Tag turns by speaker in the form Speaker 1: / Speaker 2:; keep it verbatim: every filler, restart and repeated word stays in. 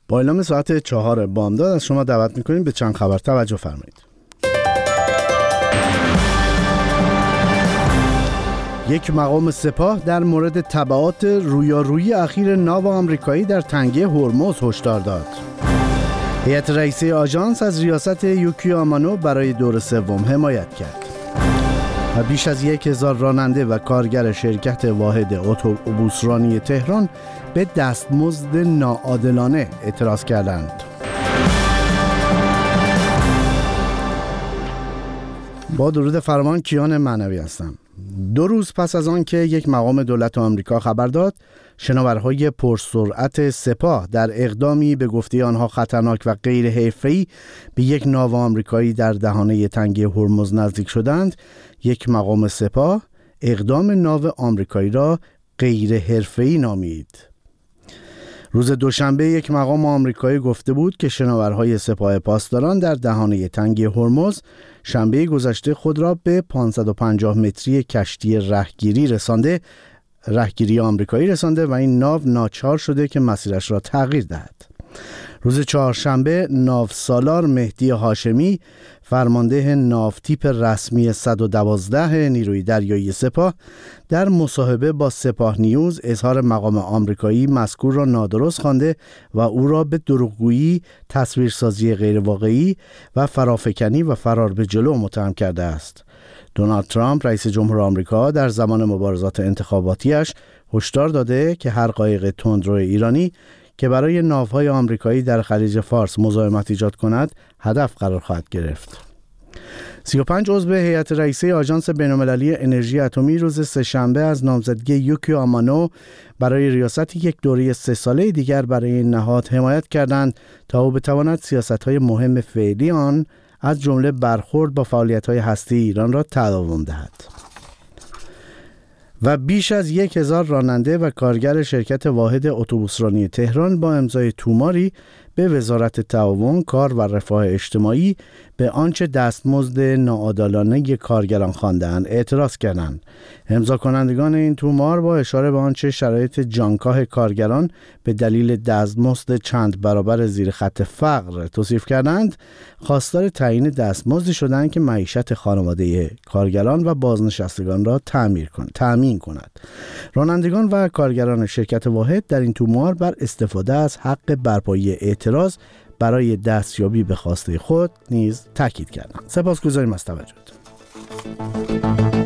Speaker 1: با اعلام ساعت چهار بامداد از شما دعوت میکنیم به چند خبر توجه فرمایید. یک مقام سپاه در مورد تبعات رویارویی اخیر ناو آمریکایی در تنگه هرمز هشدار داد. هیئت رئیسه آژانس از ریاست یوکیو آمانو برای دور سوم حمایت کرد. و بیش از یک هزار راننده و کارگر شرکت واحد اتوبوسرانی تهران به دستمزد ناعادلانه اعتراض کردند. با درود فراوان، کیان معنوی هستم. دو روز پس از آن که یک مقام دولت آمریکا خبر داد شناورهای پرسرعت سپاه در اقدامی به گفته آنها خطرناک و غیر حرفه‌ای به یک ناو آمریکایی در دهانه تنگه هرمز نزدیک شدند، یک مقام سپاه اقدام ناو آمریکایی را غیر حرفه‌ای نامید. روز دوشنبه یک مقام آمریکایی گفته بود که شناورهای سپاه پاسداران در دهانه تنگه هرمز شنبه گذشته خود را به پانصد و پنجاه متری کشتی رهگیری رسانده رهگیری آمریکایی رسانده و این ناو ناچار شده که مسیرش را تغییر دهد. روز چهارشنبه ناو سالار مهدی هاشمی، فرمانده ناو تیپ رسمی صد و دوازده نیروی دریایی سپاه، در مصاحبه با سپاه نیوز اظهار مقام آمریکایی مذکور را نادرست خوانده و او را به دروغگویی، تصویرسازی غیرواقعی و فرافکنی و فرار به جلو متهم کرده است. دونالد ترامپ رئیس جمهور آمریکا در زمان مبارزات انتخاباتیش هشدار داده که هر قایق تندرو ایرانی که برای ناوهای آمریکایی در خلیج فارس مزاحمت ایجاد کند هدف قرار خواهد گرفت. سی و پنج عضو هیئت رئیسه آژانس بین‌المللی انرژی اتمی روز سه‌شنبه از نامزدگی یوکیو آمانو برای ریاست یک دوره سه ساله دیگر برای این نهاد حمایت کردند تا او بتواند سیاست‌های مهم فعلی آن از جمله برخورد با فعالیت‌های هسته‌ای ایران را تداوم دهد. و بیش از یک هزار راننده و کارگر شرکت واحد اتوبوسرانی تهران با امضای توماری به وزارت تعاون، کار و رفاه اجتماعی به آنچه دستمزد ناعادلانه کارگران خواندند اعتراض کردند. امضا کنندگان این تومار با اشاره به آنچه شرایط جانکاه کارگران به دلیل دستمزد چند برابر زیر خط فقر توصیف کردند، خواستار تعیین دستمزدی شدند که معیشت خانواده کارگران و بازنشستگان را تأمین کند. تأمین کند. رانندگان و کارگران شرکت واحد در این تومار بر استفاده از حق برپایی اعتراض برای دستیابی به خواسته خود نیز تاکید کردند. سپاسگزاریم از توجهتون.